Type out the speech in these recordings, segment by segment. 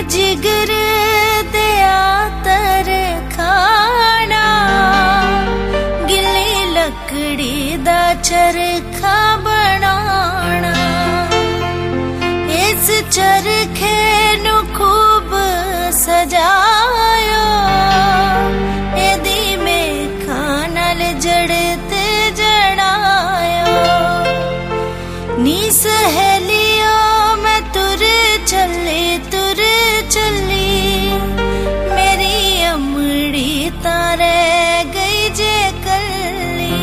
जिगर दिया तर खाना गिली लकड़ी दा चरखा बनाना इस चरखे नु खूब सजायो एदी में खानल जड़ते जड़ायो नी सहेलियो मैं तुर चली मेरी अमड़ी तारे गई जे कली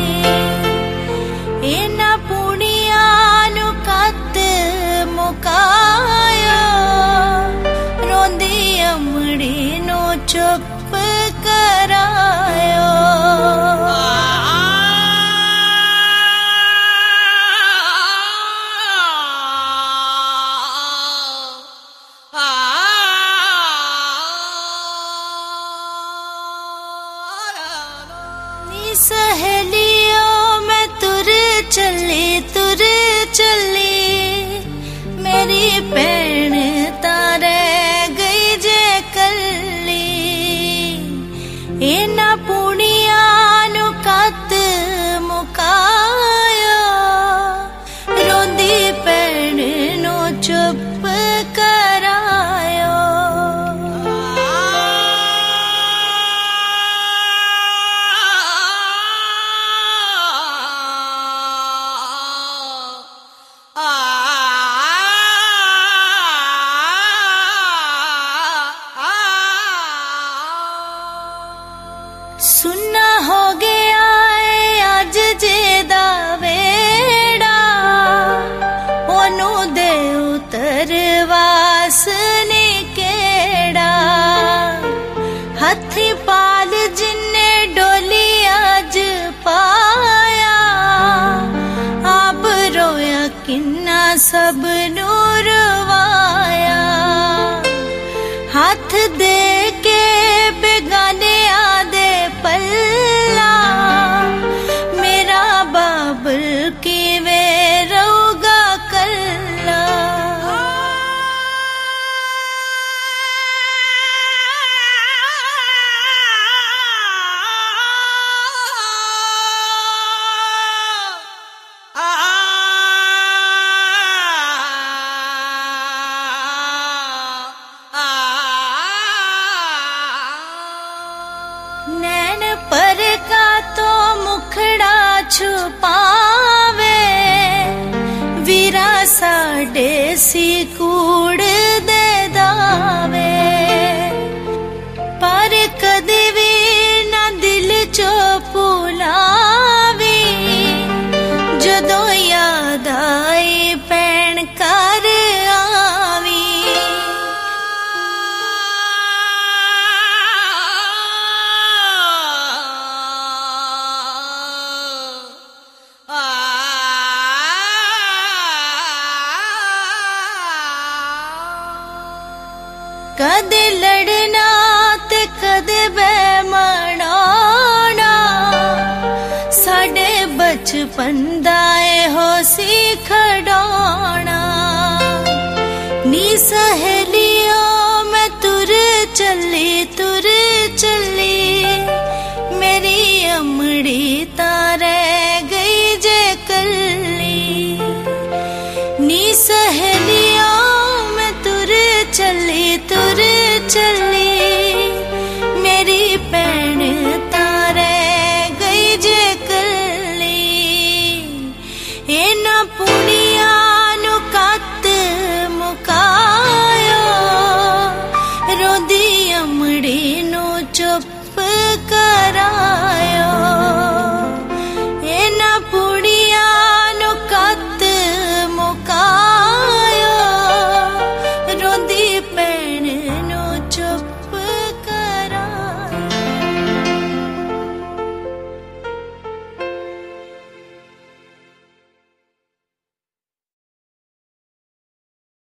इना पुणिया नु कत मुकायो रोंदी अमड़ी नु चुप करायो सहेलियों मैं तुर चली मेरी भैन तारे गई जे कली इना पुणिया नु कत मुकायो रोंदी भैन नु चुप करायो सुन्ना हो गया है आज जेदा वेड़ा ओनू दे उतरवास ने केड़ा हथी पाल जिन्ने डोली आज पाया आप रोया किन्ना सब नूरवाया हाथ दे के बेगाने आदे पल्ला मेरा बाबुल की वे रोगा कल्ला नैन पर का तो मुखड़ा छुपावे वीरा साडे सी कूड़ दे दावे पर कदे भी ना दिल चो पुलावी जदों याद आई पैण कर आवी कदे लड़ना ते कदे बेमनाना साडे बचपन दाए हो सी खड़ाना नी सहेलियों मैं तुर चली मेरी अमड़ी तारे गई जे कली नी सहेलियों मैं तुर चली मेरी भैन तारे गई जे कली इना पुणिया नु कत मुकायो रोंदी अमड़ी नु चुप